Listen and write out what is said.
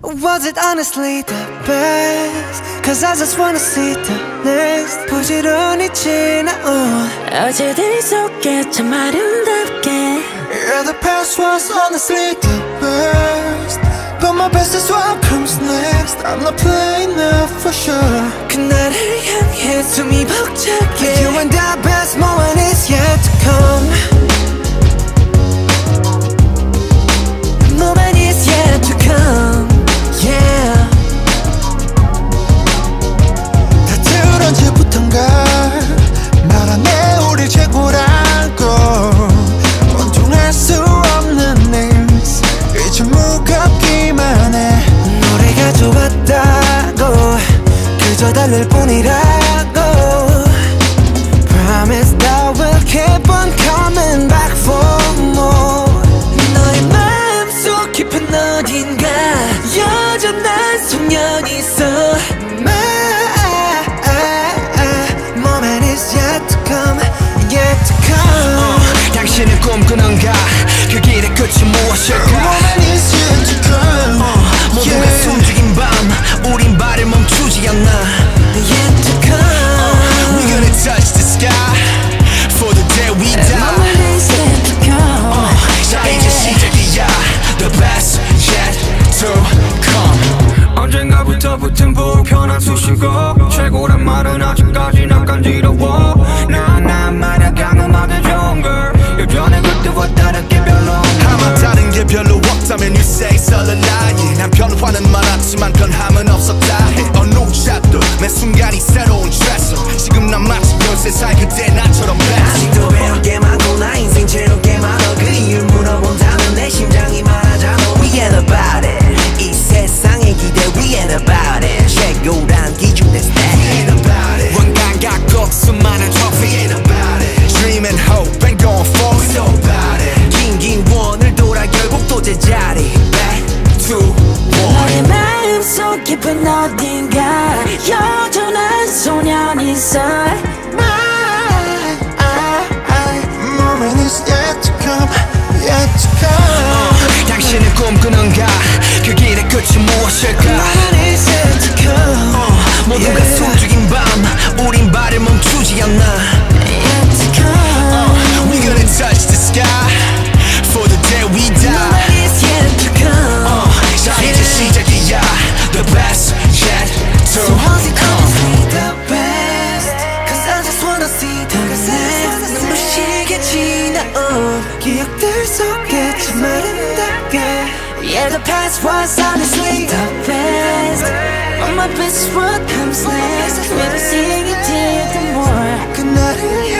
Was it honestly the best? Cause I just wanna see the next. 부지런히 지나온 어제들 속에 참 아름답게. Yeah, the past was honestly the best, but my best is what comes next. I'm not playing now for sure. 그날을 향해 숨이 벅차게. You and the best moment is yet to come. Moment is yet to come. Yeah. 다들 언제부턴가 말하네 우리 최고라고. 원통할 수 없는 names 이제 무겁기만 해. 노래가 좋았다고 그저 달랠 뿐이라고. Promise that we'll keep on coming back for more. 너의 마음속 깊은 어딘가 여전한 소년이 있어. My moment is yet to come, yet to come. 당신은 꿈꾸는가 그 길의 끝이 무엇일까. Moment is yet to come. 모두가 숨죽인 밤 우린 발을 멈추지 않나. Yet to come. We're gonna touch the sky for the day we die. Moment is yet to come. 자 이제 시작이야. The best yet to come. 언젠가부터 붙은 불편한 수식어. 최고란 말은 아직까지 난 간지러워. 난 말야 강음하게 좋은 걸. 예전에 그때와 다르게 별로 아마 다른 게 별로 없다면 you say it's a lie. 난 변화는 많았지만 변함은 없었다 해. 어느 샷도 매 순간이 새로운 트레서. 지금 난 마치 13살 그때 나처럼 blessed. 아직도 배울 게 많고 나 인생 채울 게 많아. 그 이유를 물어본다면 내 심장이 말하잖아. We ain't about it. 이 세상의 기대 We ain't about it. 최고란 기준 내 style. We ain't about it. 원간 갖고 수많은 trophy. We ain't about it. Dream and hope and going for We so about it. 긴긴 원을 돌아 결국 또 제자리. Back to 너의 one. 마음속 깊은 어딘가 여전한 소년이 있어. Moment is yet to come, yet to come. 당신은 꿈꾸는가 그 길의 끝이 무엇일까. Moment is yet to come. 모두가 숨죽인 밤 우린 발을 멈추지 않나. Yet to come. We're gonna touch the sky for the day we die. Moment is yet to come. 자 이제 시작이야. The best yet to So was it come. honestly the best? Cause I just wanna see the next. 눈부시게 지나온 기억들 속에 참 아름답게. Yeah, the past was honestly the best, but my best is what comes next. Never seeing it till the more. 그날을